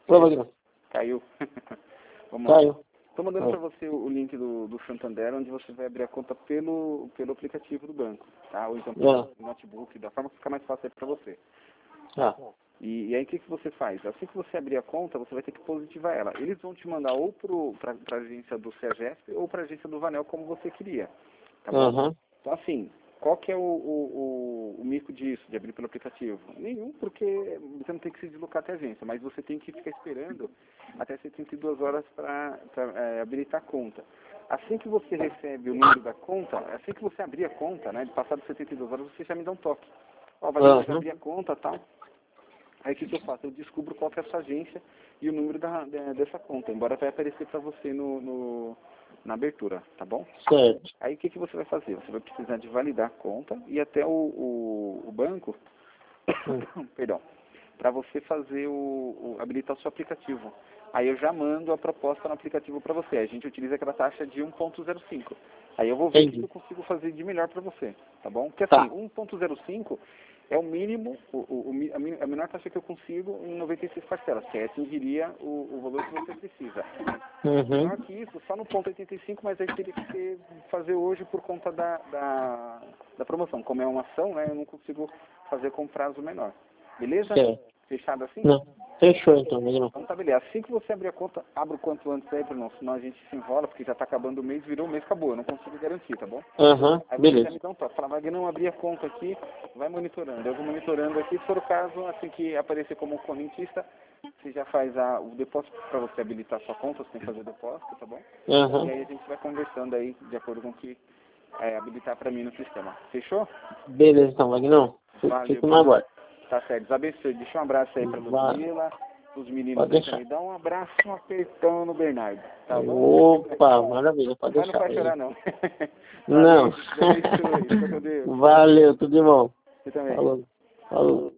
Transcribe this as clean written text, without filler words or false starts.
Oi, Wagner. Caiu. Vamos lá. Caiu. Estou mandando para você o link do Santander, onde você vai abrir a conta pelo aplicativo do banco, tá? Ou então pelo notebook, da forma que ficar mais fácil para você. Ah. E aí o que você faz? Assim que você abrir a conta, você vai ter que positivar ela. Eles vão te mandar ou para a agência do CEAGESP ou para a agência do Vanel, como você queria. Tá bom? Uhum. Então assim, qual que é o mico disso, de abrir pelo aplicativo? Nenhum, porque você não tem que se deslocar até a agência, mas você tem que ficar esperando até 72 horas para habilitar a conta. Assim que você recebe o número da conta, assim que você abrir a conta, né, de passar de 72 horas, você já me dá um toque. Ó, vai abrir a conta e tal. Aí o que eu faço? Eu descubro qual que é a sua agência e o número dessa conta, embora vai aparecer para você na abertura, tá bom? Certo. Aí o que você vai fazer? Você vai precisar de validar a conta e até o banco, perdão, para você fazer habilitar o seu aplicativo. Aí eu já mando a proposta no aplicativo para você. A gente utiliza aquela taxa de 1.05. Aí eu vou ver o que eu consigo fazer de melhor para você, tá bom? Porque assim, 1.05 é o mínimo, a menor taxa que eu consigo em 96 parcelas, que aí atingiria o valor que você precisa. Menor que isso, só no ponto 85, mas aí teria que fazer hoje por conta da promoção. Como é uma ação, né, eu não consigo fazer com prazo menor. Beleza? Fechado assim? Não. Fechou então, Wagner. Então tá, beleza. Assim que você abrir a conta, abra o quanto antes aí, Bruno, senão a gente se enrola, porque já tá acabando o mês, virou o mês, acabou. Eu não consigo garantir, tá bom? Aí você já me dá um toque. Fala, Wagner, não abri a conta aqui, vai monitorando. Eu vou monitorando aqui, se for o caso, assim que aparecer como correntista, você já faz o depósito para você habilitar a sua conta, você tem que fazer o depósito, tá bom? E aí a gente vai conversando aí, de acordo com o que habilitar para mim no sistema. Fechou? Beleza então, Wagner. Fico no aguardo. Tá certo, Deus abençoe. Deixa um abraço aí pra Ludmila, os meninos aí também. Dá um abraço, um apertão no Bernardo, tá bom? Opa, maravilha, pode Mas deixar. não vai chorar, não. Não. Deus abençoe. Fica com Deus. Valeu, tudo de bom. Você também. Falou.